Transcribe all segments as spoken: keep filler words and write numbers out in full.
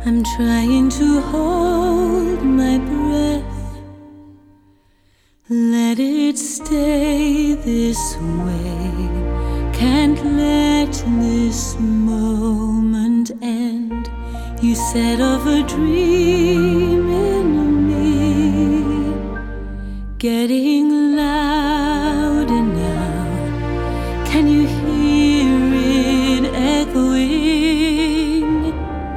I'm trying to hold my breath. Let it stay this way. Can't let this moment end. You set off a dream in me, getting louder now. Can you hear it echoing?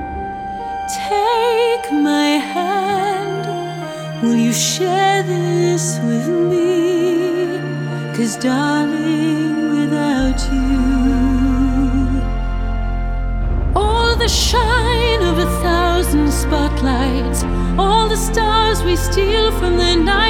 Take my hand. Will you share this with me? 'Cause darling, without you, all the shine of a thousand spotlights, all the stars we steal from the night,